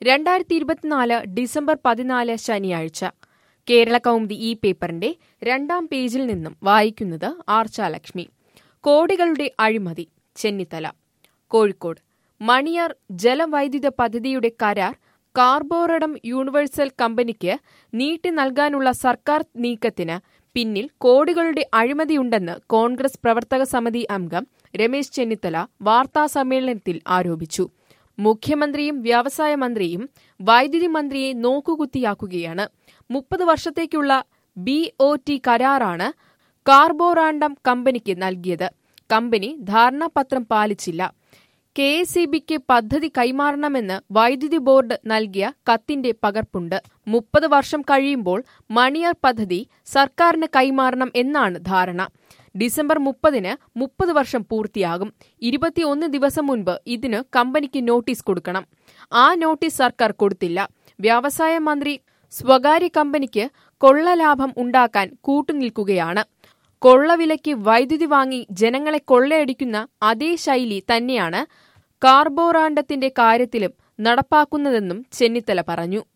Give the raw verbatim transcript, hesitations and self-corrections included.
രണ്ടായിരത്തി ഇരുപത്തിനാല് ഡിസംബർ പതിനാല് ശനിയാഴ്ച കേരള കൗമുദി ഈ പേപ്പറിന്റെ രണ്ടാം പേജിൽ നിന്നും വായിക്കുന്നത് ആർച്ചാലക്ഷ്മി. കോടികളുടെ അഴിമതി ചെന്നിത്തല. കോഴിക്കോട് മണിയാർ ജലവൈദ്യുത പദ്ധതിയുടെ കരാർ കാർബോറഡം യൂണിവേഴ്സൽ കമ്പനിക്ക് നീട്ടി നൽകാനുള്ള സർക്കാർ നീക്കത്തിന് പിന്നിൽ കോടികളുടെ അഴിമതിയുണ്ടെന്ന് കോൺഗ്രസ് പ്രവർത്തക സമിതി അംഗം രമേശ് ചെന്നിത്തല വാർത്താസമ്മേളനത്തിൽ ആരോപിച്ചു. മുഖ്യമന്ത്രിയും വ്യവസായ മന്ത്രിയും വൈദ്യുതി മന്ത്രിയെ നോക്കുകുത്തിയാക്കുകയാണ്. മുപ്പത് വർഷത്തേക്കുള്ള ബി ഒ ടി കരാറാണ് കാർബോറാണ്ടം കമ്പനിക്ക് നൽകിയത്. കമ്പനി ധാരണാപത്രം പാലിച്ചില്ല. കെ എസ് ഇ ബിക്ക് പദ്ധതി കൈമാറണമെന്ന് വൈദ്യുതി ബോർഡ് നൽകിയ കത്തിന്റെ പകർപ്പുണ്ട്. മുപ്പത് വർഷം കഴിയുമ്പോൾ മണിയാർ പദ്ധതി സർക്കാരിന് കൈമാറണം എന്നാണ് ധാരണ. ഡിസംബർ മുപ്പതിന് മുപ്പത് വർഷം പൂർത്തിയാകും. ഇരുപത്തിയൊന്ന് ദിവസം മുൻപ് ഇതിന് കമ്പനിക്ക് നോട്ടീസ് കൊടുക്കണം. ആ നോട്ടീസ് സർക്കാർ കൊടുത്തില്ല. വ്യവസായ മന്ത്രി സ്വകാര്യ കമ്പനിക്ക് കൊള്ളലാഭം ഉണ്ടാക്കാൻ കൂട്ടുനിൽക്കുകയാണ്. കൊള്ളവിലയ്ക്ക് വൈദ്യുതി വാങ്ങി ജനങ്ങളെ കൊള്ളയടിക്കുന്ന അതേ ശൈലി തന്നെയാണ് കാർബോറാണ്ടത്തിന്റെ കാര്യത്തിലും നടപ്പാക്കുന്നതെന്നും ചെന്നിത്തല പറഞ്ഞു.